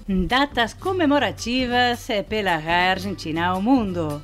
Datas comemorativas pela RAI Argentina ao mundo.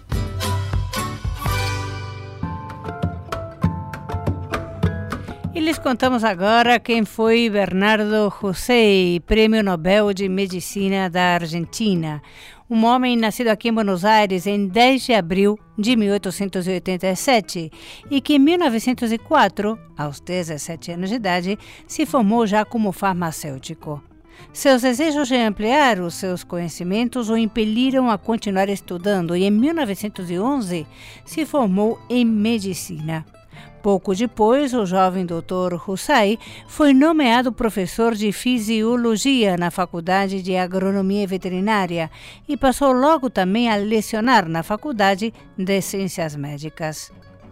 E lhes contamos agora quem foi Bernardo Hussein, Prêmio Nobel de Medicina da Argentina. Um homem nascido aqui em Buenos Aires em 10 de abril de 1887 e que em 1904, aos 17 anos de idade, se formou já como farmacêutico. Seus desejos de ampliar os seus conhecimentos o impeliram a continuar estudando e em 1911 se formou em medicina. Pouco depois, o jovem Dr. Hussein foi nomeado professor de fisiologia na Faculdade de Agronomia e Veterinária e passou logo também a lecionar na Faculdade de Ciências Médicas.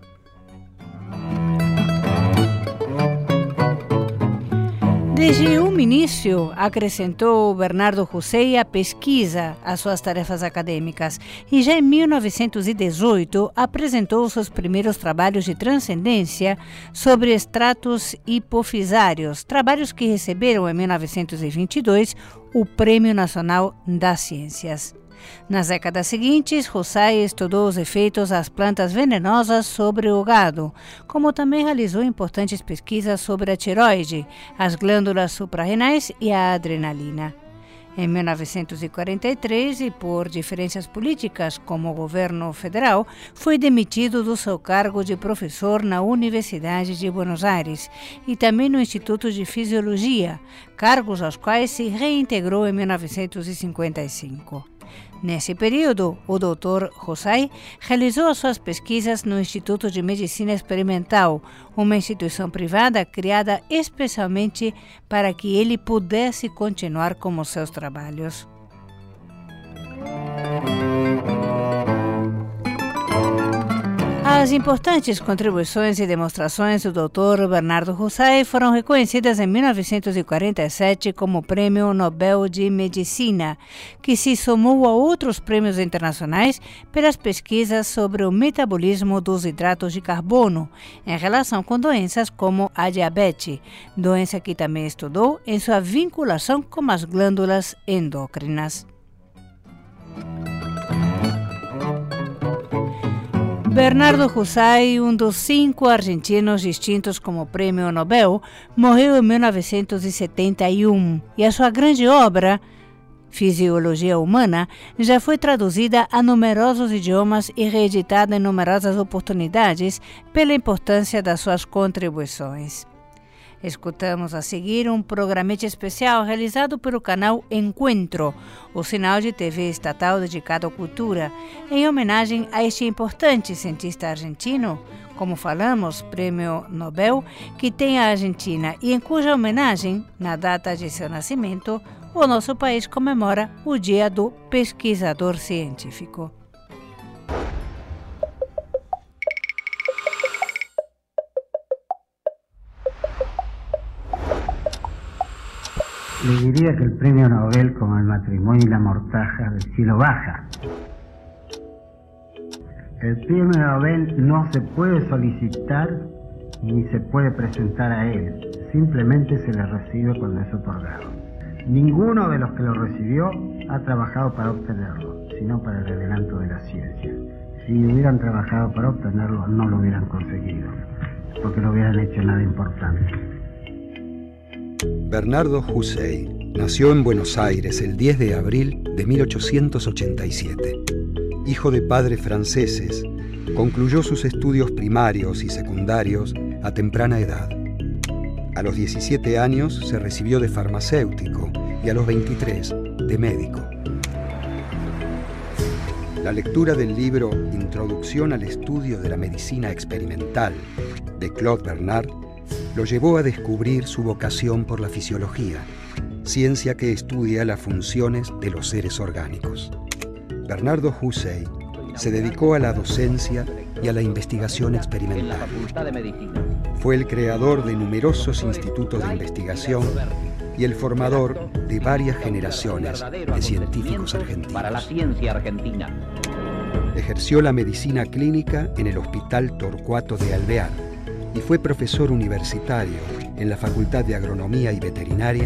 Desde o início, acrescentou Bernardo Hussein a pesquisa às suas tarefas acadêmicas e já em 1918 apresentou seus primeiros trabalhos de transcendência sobre extratos hipofisários, trabalhos que receberam em 1922 o Prêmio Nacional das Ciências. Nas décadas seguintes, Hussein estudou os efeitos das plantas venenosas sobre o gado, como também realizou importantes pesquisas sobre a tireoide, as glândulas suprarrenais e a adrenalina. Em 1943, e por diferenças políticas como o governo federal, foi demitido do seu cargo de professor na Universidade de Buenos Aires e também no Instituto de Fisiologia, cargos aos quais se reintegrou em 1955. Nesse período, o Dr. Hussein realizou as suas pesquisas no Instituto de Medicina Experimental, uma instituição privada criada especialmente para que ele pudesse continuar com os seus trabalhos. As importantes contribuições e demonstrações do Dr. Bernardo Hussein foram reconhecidas em 1947 como Prêmio Nobel de Medicina, que se somou a outros prêmios internacionais pelas pesquisas sobre o metabolismo dos hidratos de carbono em relação com doenças como a diabetes, doença que também estudou em sua vinculação com as glândulas endócrinas. Bernardo Hussein, um dos 5 argentinos distintos como Prêmio Nobel, morreu em 1971 e a sua grande obra, Fisiologia Humana, já foi traduzida a numerosos idiomas e reeditada em numerosas oportunidades pela importância das suas contribuições. Escutamos a seguir um programete especial realizado pelo canal Encuentro, o sinal de TV estatal dedicado à cultura, em homenagem a este importante cientista argentino, como falamos, Prêmio Nobel, que tem a Argentina e em cuja homenagem, na data de seu nascimento, o nosso país comemora o Dia do Pesquisador Científico. Le diría que el premio Nobel, como el matrimonio y la mortaja, del cielo baja. El premio Nobel no se puede solicitar ni se puede presentar a él, simplemente se le recibe cuando es otorgado. Ninguno de los que lo recibió ha trabajado para obtenerlo, sino para el adelanto de la ciencia. Si hubieran trabajado para obtenerlo, no lo hubieran conseguido, porque no hubieran hecho nada importante. Bernardo Hussein nació en Buenos Aires el 10 de abril de 1887. Hijo de padres franceses, concluyó sus estudios primarios y secundarios a temprana edad. A los 17 años se recibió de farmacéutico y a los 23 de médico. La lectura del libro Introducción al estudio de la medicina experimental de Claude Bernard lo llevó a descubrir su vocación por la fisiología, ciencia que estudia las funciones de los seres orgánicos. Bernardo Hussein se dedicó a la docencia y a la investigación experimental. Fue el creador de numerosos institutos de investigación y el formador de varias generaciones de científicos argentinos. Ejerció la medicina clínica en el Hospital Torcuato de Alvear y fue profesor universitario en la Facultad de Agronomía y Veterinaria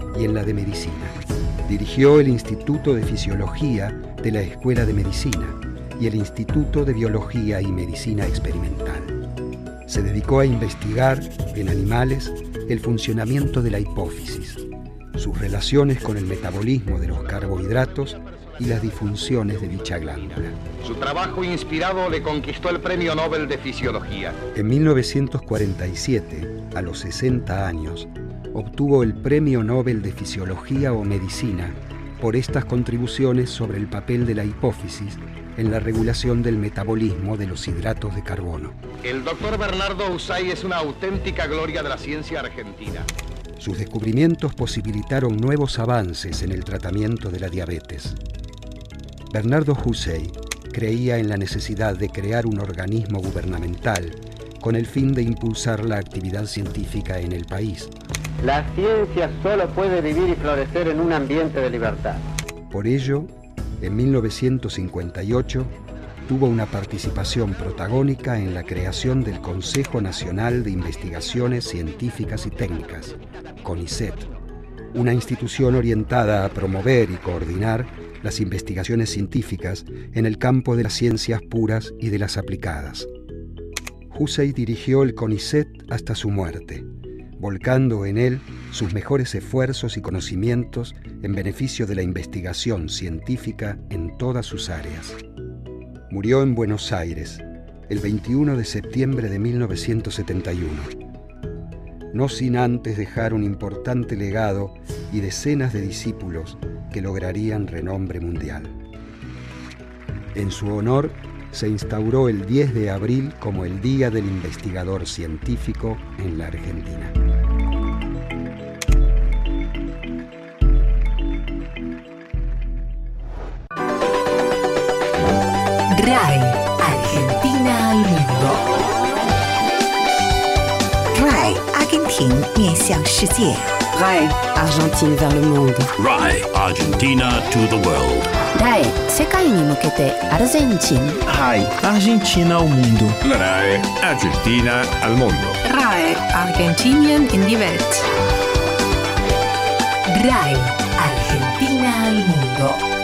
y en la de medicina. Dirigió el Instituto de Fisiología de la Escuela de Medicina y el Instituto de Biología y Medicina Experimental. Se dedicó a investigar en animales el funcionamiento de la hipófisis, sus relaciones con el metabolismo de los carbohidratos y las disfunciones de dicha glándula. Su trabajo inspirado le conquistó el Premio Nobel de Fisiología. En 1947, a los 60 años, obtuvo el Premio Nobel de Fisiología o Medicina por estas contribuciones sobre el papel de la hipófisis en la regulación del metabolismo de los hidratos de carbono. El doctor Bernardo Husay es una auténtica gloria de la ciencia argentina. Sus descubrimientos posibilitaron nuevos avances en el tratamiento de la diabetes. Bernardo Husay creía en la necesidad de crear un organismo gubernamental con el fin de impulsar la actividad científica en el país. La ciencia solo puede vivir y florecer en un ambiente de libertad. Por ello, en 1958, tuvo una participación protagónica en la creación del Consejo Nacional de Investigaciones Científicas y Técnicas, CONICET, una institución orientada a promover y coordinar las investigaciones científicas en el campo de las ciencias puras y de las aplicadas. Husay dirigió el CONICET hasta su muerte, volcando en él sus mejores esfuerzos y conocimientos en beneficio de la investigación científica en todas sus áreas. Murió en Buenos Aires el 21 de septiembre de 1971, no sin antes dejar un importante legado y decenas de discípulos que lograrían renombre mundial. En su honor, se instauró el 10 de abril como el Día del Investigador Científico en la Argentina. RAI, Argentina al mundo. RAI, Argentina 面向世界。 RAI, Argentine vers le monde. RAI, Argentina to the world. RAI, 世界に向けてアルゼンチン。 RAI, Argentina al mundo. La RAI, Argentina al mundo. RAI, Argentinien in die Welt. RAI, Argentina al mundo.